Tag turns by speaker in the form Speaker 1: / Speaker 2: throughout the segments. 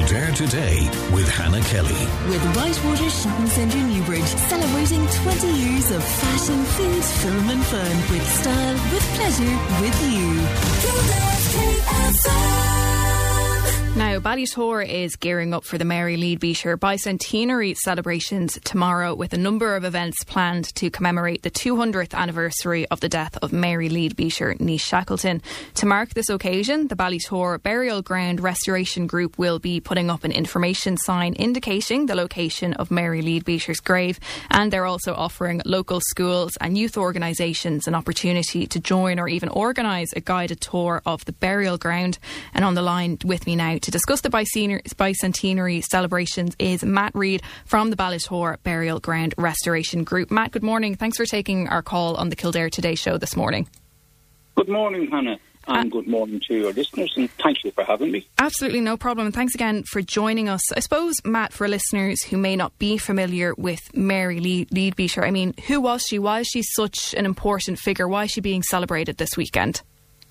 Speaker 1: Kildare Today with Hannah Kelly. With
Speaker 2: Whitewater Shopping Centre Newbridge, celebrating 20 years of fashion, food, film and fun. With style, with pleasure, with you. Kildare KFM.
Speaker 3: Now, Ballytor is gearing up for the Mary Leadbeater bicentenary celebrations tomorrow, with a number of events planned to commemorate the 200th anniversary of the death of Mary Leadbeater ní Shackleton. To mark this occasion, the Ballytor Burial Ground Restoration Group will be putting up an information sign indicating the location of Mary Leadbeater's grave, and they're also offering local schools and youth organisations an opportunity to join or even organise a guided tour of the burial ground. And on the line with me now to discuss the bicentenary celebrations is Matt Reid from the Ballytor Burial Ground Restoration Group. Matt, good morning. Thanks for taking our call on the Kildare Today show this morning.
Speaker 4: Good morning, Hannah. And good morning to your listeners, and thank you for having me.
Speaker 3: Absolutely, no problem. And thanks again for joining us. I suppose, Matt, for listeners who may not be familiar with Mary Leadbeater, I mean, who was she? Why is she such an important figure? Why is she being celebrated this weekend?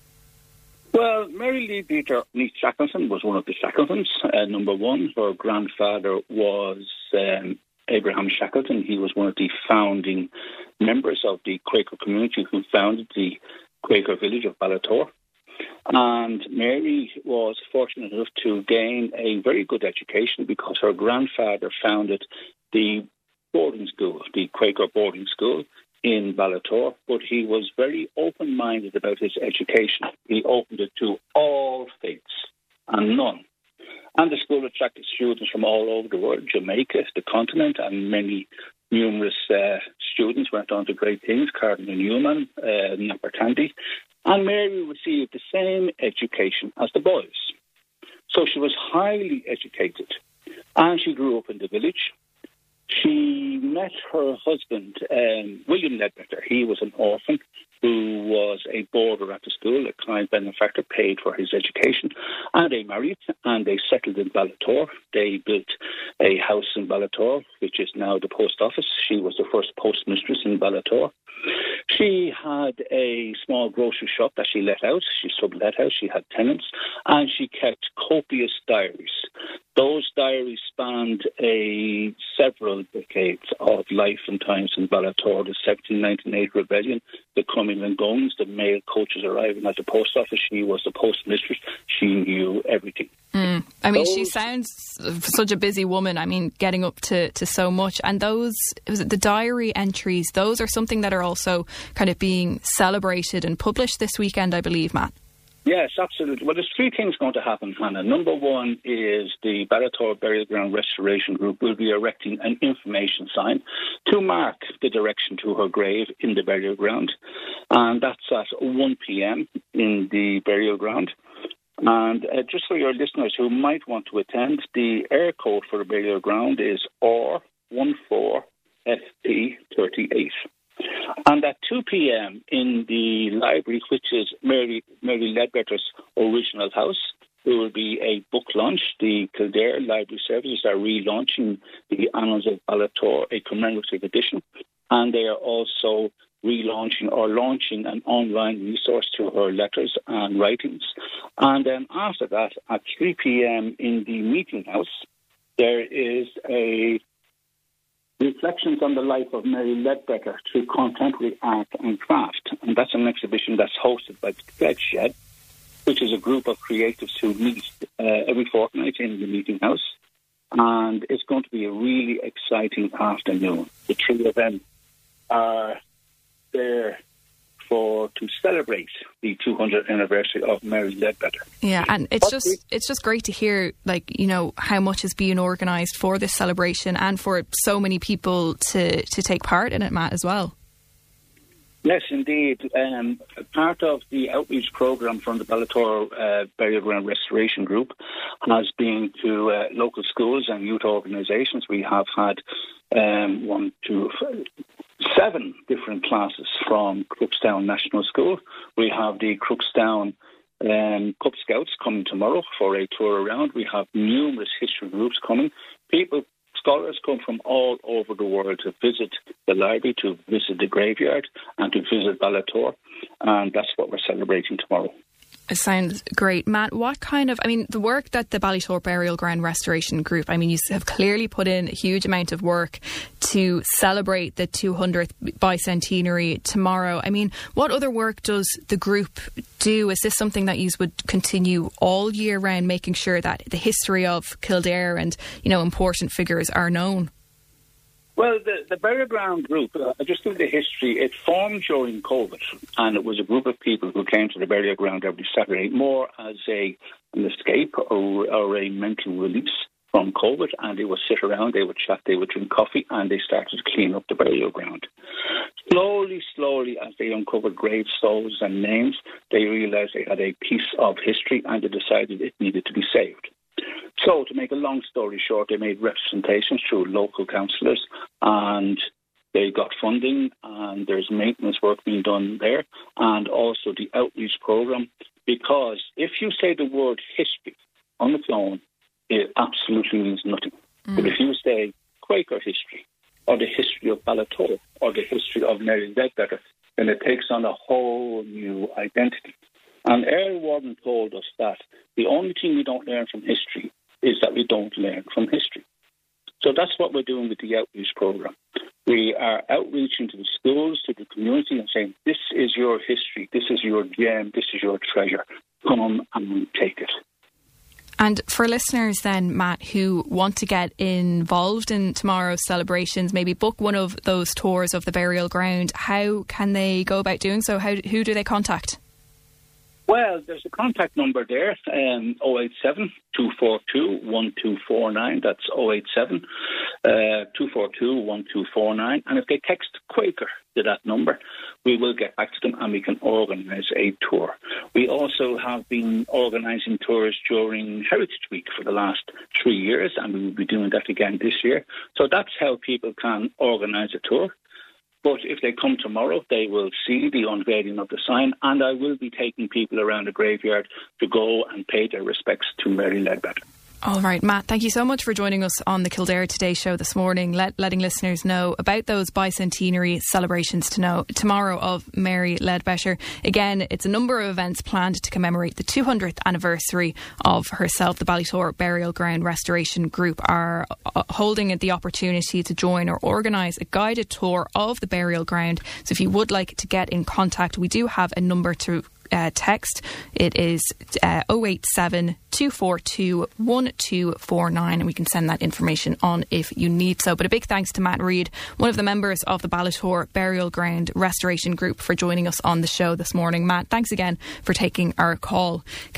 Speaker 4: Well, Mary Leadbeater ní Shackleton was one of the Shackletons. Number one, her grandfather was Abraham Shackleton. He was one of the founding members of the Quaker community who founded the Quaker village of Ballytor. And Mary was fortunate enough to gain a very good education because her grandfather founded the boarding school, the Quaker boarding school in Ballytor, but he was very open-minded about his education. He opened it to all faiths and none. And the school attracted students from all over the world, Jamaica, the continent, and numerous students went on to great things, Cardinal Newman, Napper Tandy. And Mary received the same education as the boys. So she was highly educated, and she grew up in the village. She met her husband, William Ledbetter. He was an orphan who was a boarder at the school. A client benefactor paid for his education. And they married and they settled in Ballytor. They built a house in Ballytor, which is now the post office. She was the first postmistress in Ballytor. She had a small grocery shop that she let out. She sublet out. She had tenants. And she kept copious diaries. Those diaries spanned several decades of life and times in Ballytor, the 1798 rebellion, the coming and goings, the mail coaches arriving at the post office. She was the postmistress. She knew everything.
Speaker 3: I mean, she sounds such a busy woman. I mean, getting up to so much. And the diary entries, those are something that are also kind of being celebrated and published this weekend, I believe, Matt.
Speaker 4: Yes, absolutely. Well, there's three things going to happen, Hannah. Number one is the Ballytor Burial Ground Restoration Group will be erecting an information sign to mark the direction to her grave in the burial ground. And that's at 1 p.m. in the burial ground. And just for your listeners who might want to attend, the air code for the burial ground is R14FP38. And at 2 p.m. in the library, which is Mary Ledbetter's original house, there will be a book launch. The Kildare Library Services are relaunching the Annals of Ballytor, a commemorative edition. And they are also relaunching or launching an online resource to her letters and writings. And then after that, at 3 p.m. in the meeting house, there is a Reflections on the Life of Mary Ledbetter through Contemporary Art and Craft. And that's an exhibition that's hosted by the Thread Shed, which is a group of creatives who meet every fortnight in the meeting house. And it's going to be a really exciting afternoon. The three of them are there to celebrate the 200th anniversary of Mary Ledbetter.
Speaker 3: Yeah, and it's just great to hear, like, you know, how much is being organised for this celebration and for so many people to take part in it, Matt, as well.
Speaker 4: Yes, indeed. Part of the outreach programme from the Ballytor Burial Ground Restoration Group has been to local schools and youth organisations. We have had 7 different classes from Crookstown National School. We have the Crookstown Cub Scouts coming tomorrow for a tour around. We have numerous history groups coming. Scholars come from all over the world to visit the library, to visit the graveyard, and to visit Ballytor. And that's what we're celebrating tomorrow.
Speaker 3: It sounds great. Matt, the work that the Ballytor Burial Ground Restoration Group, you have clearly put in a huge amount of work to celebrate the 200th bicentenary tomorrow. What other work does the group do? Is this something that you would continue all year round, making sure that the history of Kildare and, important figures are known?
Speaker 4: Well, the Burial Ground Group, just through the history, it formed during COVID, and it was a group of people who came to the burial ground every Saturday, more as an escape or a mental release from COVID, and they would sit around, they would chat, they would drink coffee, and they started to clean up the burial ground. Slowly, as they uncovered gravestones and names, they realised they had a piece of history, and they decided it needed to be saved. So, to make a long story short, they made representations through local councillors, and they got funding, and there's maintenance work being done there, and also the outreach programme, because if you say the word history on its own, it absolutely means nothing. But if you say Quaker history, or the history of Ballytor, or the history of Mary Ledbetter, then it takes on a whole new identity. And Earl Warden told us that the only thing we don't learn from history is that we don't learn from history. So that's what we're doing with the outreach programme. We are outreaching to the schools, to the community, and saying, this is your history, this is your gem, this is your treasure. Come and take it.
Speaker 3: And for listeners then, Matt, who want to get involved in tomorrow's celebrations, maybe book one of those tours of the burial ground, how can they go about doing so? Who do they contact?
Speaker 4: Well, there's a contact number there, 087 242 1249. That's 087 242 1249. And if they text Quaker to that number, we will get back to them and we can organise a tour. We also have been organising tours during Heritage Week for the last 3 years, and we will be doing that again this year. So that's how people can organise a tour. But if they come tomorrow, they will see the unveiling of the sign, and I will be taking people around the graveyard to go and pay their respects to Mary Ledbetter.
Speaker 3: All right, Matt, thank you so much for joining us on the Kildare Today show this morning, letting listeners know about those bicentenary celebrations tomorrow of Mary Ledbetter. Again, it's a number of events planned to commemorate the 200th anniversary of herself. The Ballytor Burial Ground Restoration Group are holding the opportunity to join or organise a guided tour of the burial ground. So if you would like to get in contact, we do have a number to text. It is 087 242 1249, and we can send that information on if you need so. But a big thanks to Matt Reid, one of the members of the Ballytor Burial Ground Restoration Group, for joining us on the show this morning. Matt, thanks again for taking our call.